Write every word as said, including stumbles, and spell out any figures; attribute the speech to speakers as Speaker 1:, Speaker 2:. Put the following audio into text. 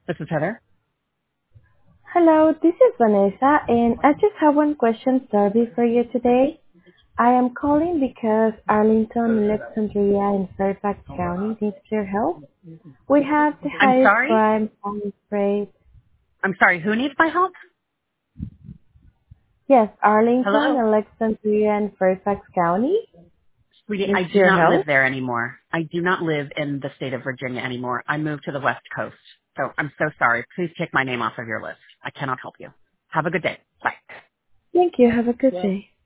Speaker 1: This is Heather.
Speaker 2: Hello, this is Vanessa, and I just have one question survey for you today. I am calling because Arlington, Alexandria, and Fairfax County needs your help. We have the
Speaker 1: I'm
Speaker 2: highest
Speaker 1: sorry.
Speaker 2: crime crime rate.
Speaker 1: I'm sorry. Who needs my help?
Speaker 2: Yes, Arlington,
Speaker 1: Hello?
Speaker 2: Alexandria, and Fairfax County
Speaker 1: Sweetie, I
Speaker 2: needs
Speaker 1: do
Speaker 2: your
Speaker 1: not live
Speaker 2: help.
Speaker 1: there anymore. I do not live in the state of Virginia anymore. I moved to the West Coast. So I'm so sorry. Please take my name off of your list. I cannot help you. Have a good day. Bye.
Speaker 2: Thank you. Have a good day.